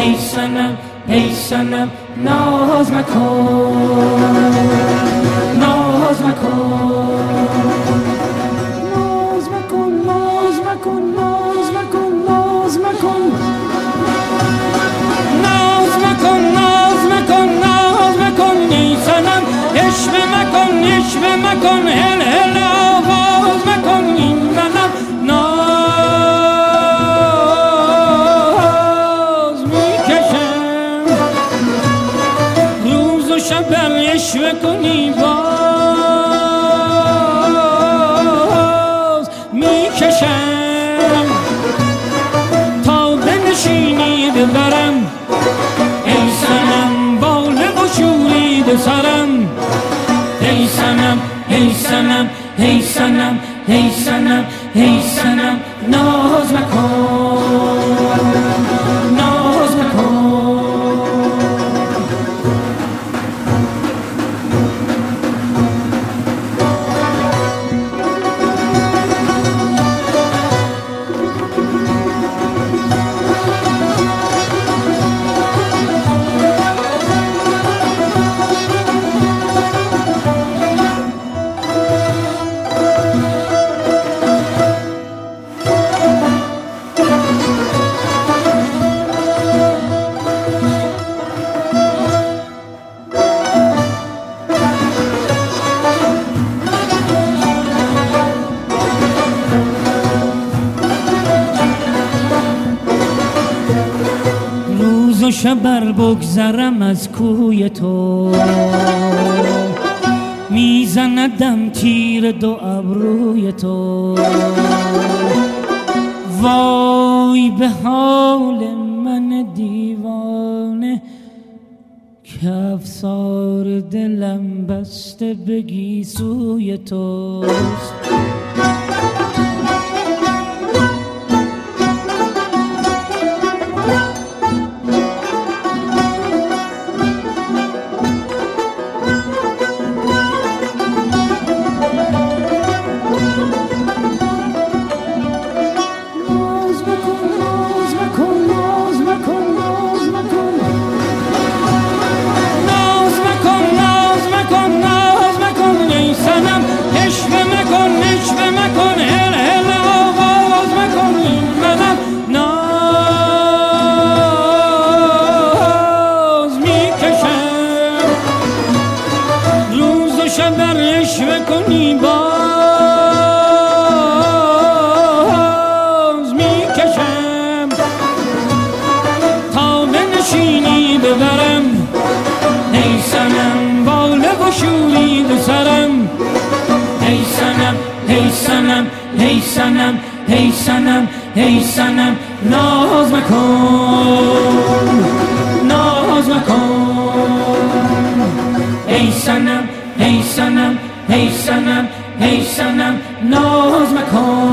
ای صنم ای صنم ناز مکن ناز مکن ناز مکن ناز مکن ناز مکن ناز مکن ناز مکن ناز مکن ناز مکن ای صنم عشق مکن عشق مکن هل هل آواز مکن این منم ناز میکشم روز و شب بر عشق کنی باز میکشم تا بنشینی ببرم ای صنم باله و شورید سرم ای صنم ای صنم ای صنم ای صنم ای صنم ناز مکن ناز مکن شبر بگذرم از کوی تو میزندم تیر دو ابروی تو وای به حال من دیوانه که افسار دلم بسته به گیسوی توست ای صنم ای صنم ای صنم ناز مکن ناز مکن ای صنم ای صنم ای صنم ای صنم ناز مکن